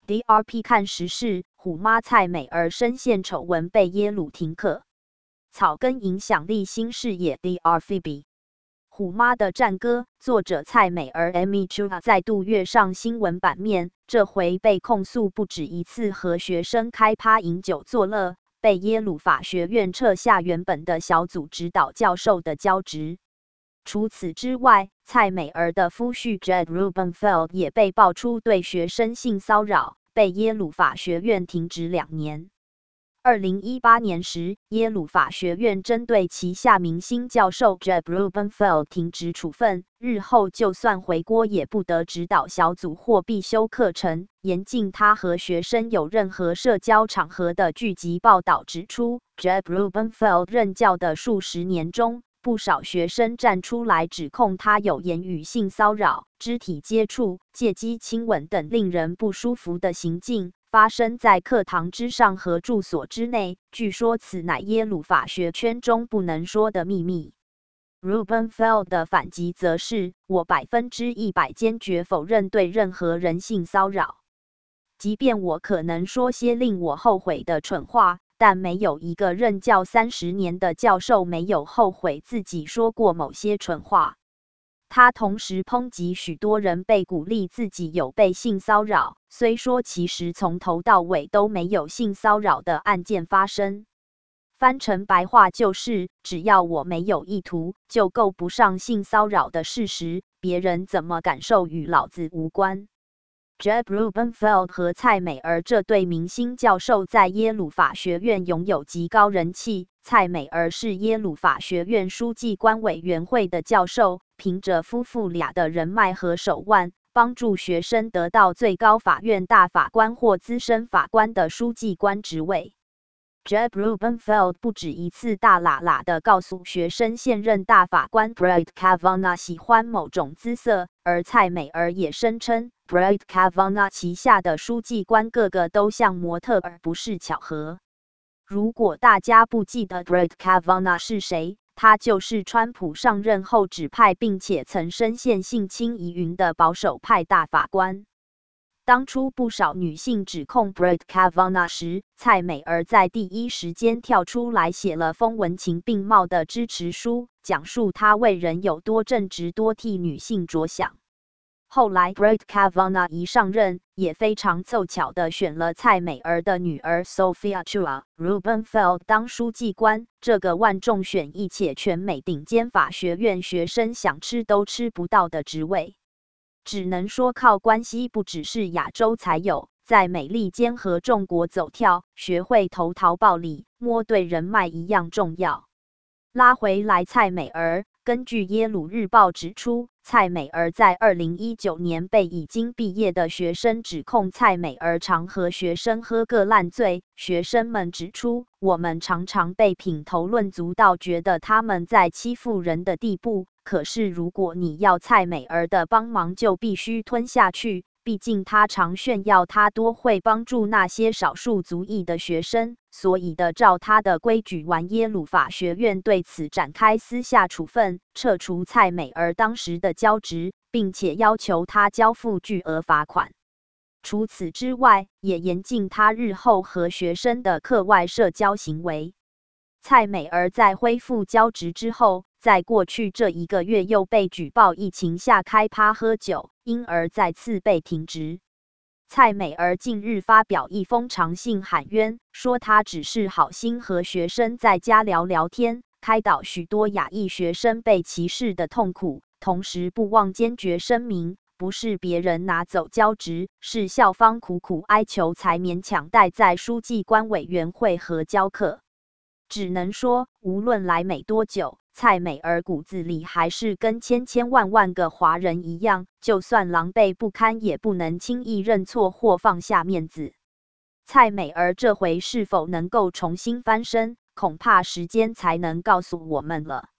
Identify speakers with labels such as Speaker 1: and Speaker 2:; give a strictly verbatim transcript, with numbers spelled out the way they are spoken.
Speaker 1: D R P 看时事，虎妈蔡美儿深陷丑闻被耶鲁停课。草根影响力新视野 D R P B。虎妈的战歌，作者蔡美儿 Amy Chua 再度跃上新闻版面，这回被控诉不止一次和学生开趴饮酒作乐，被耶鲁法学院撤下原本的小组指导教授的教职。除此之外，蔡美儿的夫婿 Jed Rubenfeld 也被爆出对学生性骚扰，被耶鲁法学院停职两年。二零一八年时，耶鲁法学院针对旗下明星教授 Jed Rubenfeld 停职处分，日后就算回国也不得指导小组或必修课程，严禁他和学生有任何社交场合的聚集。报道指出 ，Jed Rubenfeld 任教的数十年中，不少学生站出来指控他有言语性骚扰、肢体接触、借机亲吻等令人不舒服的行径，发生在课堂之上和住所之内。据说此乃耶鲁法学圈中不能说的秘密。Rubenfeld 的反击则是：我百分之一百坚决否认对任何人性骚扰，即便我可能说些令我后悔的蠢话。但没有一个任教三十年的教授没有后悔自己说过某些蠢话。他同时抨击许多人被鼓励自己有被性骚扰，虽说其实从头到尾都没有性骚扰的案件发生。翻成白话就是，只要我没有意图，就够不上性骚扰的事实，别人怎么感受与老子无关。Jed Rubenfeld 和蔡美儿这对明星教授在耶鲁法学院拥有极高人气。蔡美儿是耶鲁法学院书记官委员会的教授，凭着夫妇俩的人脉和手腕，帮助学生得到最高法院大法官或资深法官的书记官职位。Jed Rubenfeld 不止一次大喇喇地告诉学生，现任大法官 Brett Kavanaugh 喜欢某种姿色，而蔡美儿也声称 Brett Kavanaugh 旗下的书记官个个都像模特儿，不是巧合。如果大家不记得 Brett Kavanaugh 是谁，他就是川普上任后指派并且曾深陷性侵疑云的保守派大法官。当初不少女性指控 Brett Kavanaugh 时，蔡美儿在第一时间跳出来写了封文情并茂的支持书，讲述她为人有多正直，多替女性着想。后来 Brett Kavanaugh 一上任，也非常凑巧地选了蔡美儿的女儿 Sophia Chua Rubenfeld 当书记官，这个万众选一且全美顶尖法学院学生想吃都吃不到的职位。只能说靠关系不只是亚洲才有，在美利坚和中国走跳，学会投桃报李，摸对人脉一样重要。拉回来蔡美儿，根据耶鲁日报指出，蔡美儿在二零一九年被已经毕业的学生指控蔡美儿常和学生喝个烂醉。学生们指出，我们常常被品头论足到觉得他们在欺负人的地步。可是如果你要蔡美儿的帮忙，就必须吞下去。毕竟他常炫耀他多会帮助那些少数族裔的学生，所以的照他的规矩玩。耶鲁法学院对此展开私下处分，撤除蔡美儿当时的教职，并且要求他交付巨额罚款。除此之外，也严禁他日后和学生的课外社交行为。蔡美儿在恢复教职之后，在过去这一个月又被举报疫情下开趴喝酒，因而再次被停职。蔡美儿近日发表一封长信喊冤，说她只是好心和学生在家聊聊天，开导许多亚裔学生被歧视的痛苦，同时不忘坚决声明，不是别人拿走教职，是校方苦苦哀求才勉强待在书记官委员会和教课。只能说，无论来美多久，蔡美儿骨子里还是跟千千万万个华人一样，就算狼狈不堪，也不能轻易认错或放下面子。蔡美儿这回是否能够重新翻身，恐怕时间才能告诉我们了。